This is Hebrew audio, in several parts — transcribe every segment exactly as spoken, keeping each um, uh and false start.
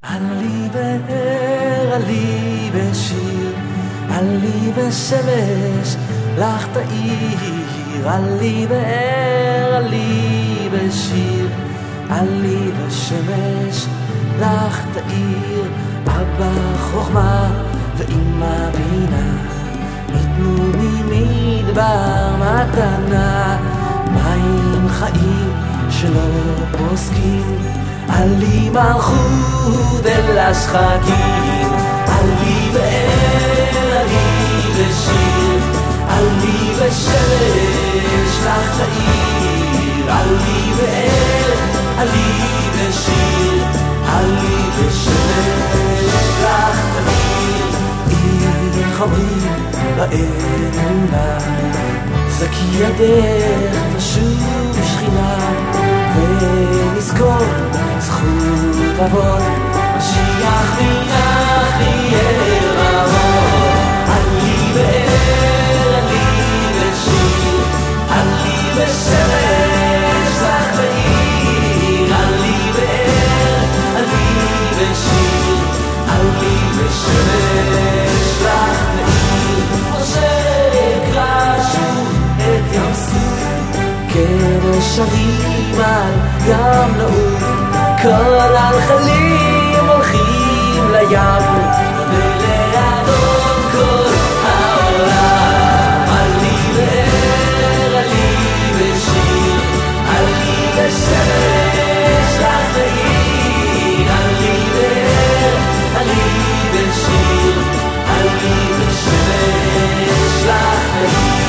Liebe, Liebe Schir, Liebe Shemesh, lach ta'ir, Liebe, Liebe Schir, Liebe Shemesh, lach ta'ir, Abba Chochma ve'imma Bina, itnu mi midbar matana, מים חיים שלא פוסקים, עלי מלכות אל השחקים, עלי באר, עלי בשיר, עלי בשמש לך תאיר, עלי באר, עלי בשיר, עלי בשמש לך תאיר, עיר חברים באמונה, זכי ידך נשוב שכינה, ונזכור זכות אבות, משיח מנח יהיה רבות. עלי באר, עלי בשיר, עלי בשמש לך תאיר, עלי באר, עלי בשיר, עלי בשמש לך תאיר, אשר יקרא שוב את ים סוף כנשרים על ים נעוף, כל הנחלים הולכים לים ולאדון כל העולם. עלי באר, עלי בשיר, עלי בשמש לך תאיר, עלי באר, עלי בשיר, עלי בשמש לך תאיר.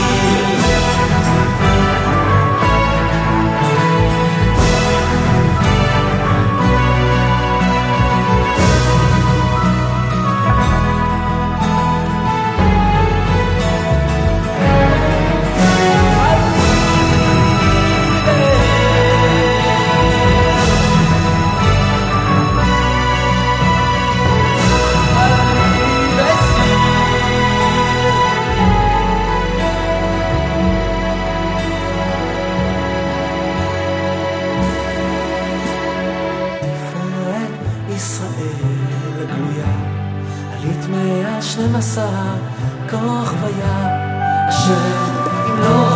ישראל גלויה, עלית מאה שנים עשר כוח ויה, אשר אם לא